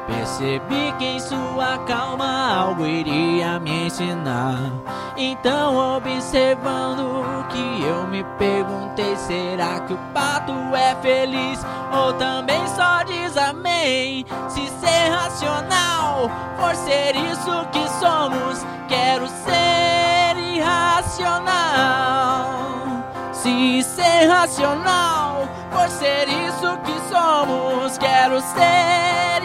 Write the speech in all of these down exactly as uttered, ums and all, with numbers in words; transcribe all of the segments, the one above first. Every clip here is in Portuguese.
Percebi que em sua calma algo iria me ensinar. Então, observando o que eu me perguntei, será que o pato é feliz ou também só diz amém? Se ser racional for ser isso que somos, quero ser irracional. Se ser racional por ser isso que somos, quero ser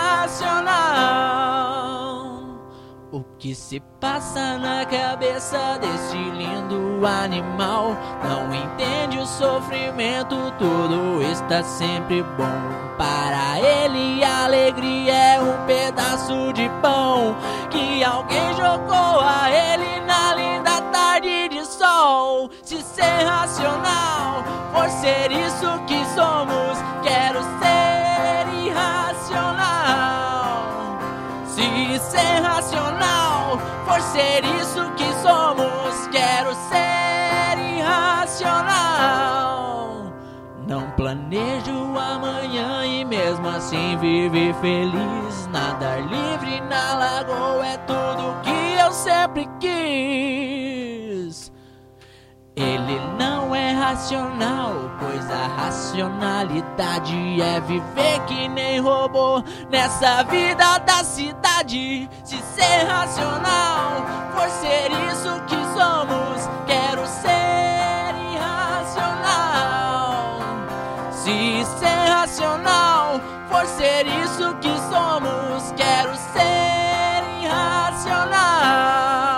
irracional. O que se passa na cabeça deste lindo animal? Não entende o sofrimento, tudo está sempre bom. Para ele a alegria é um pedaço de pão que alguém jogou a ele na linda tarde de sol. Se ser racional for ser isso que somos, quero ser irracional. Se ser racional for ser isso que somos, quero ser irracional. Não planejo amanhã e mesmo assim viver feliz. Nadar livre na lagoa é tudo que eu sempre quis. Ele não é racional, pois a racionalidade é viver que nem robô nessa vida da cidade. Se ser racional for ser isso que somos, quero ser irracional. Se ser racional for ser isso que somos, quero ser irracional.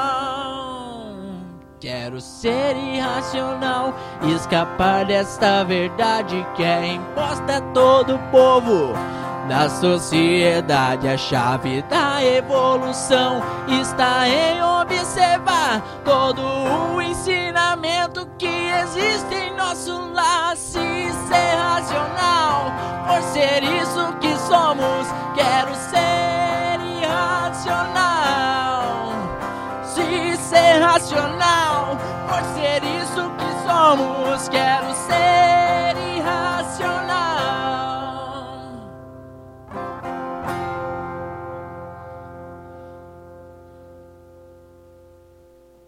Quero ser irracional, escapar desta verdade que é imposta a todo povo da sociedade. A chave da evolução está em observar todo o ensinamento que existe em nosso lar. Se ser racional por ser isso que somos, quero ser irracional. Se ser racional por ser isso que somos, quero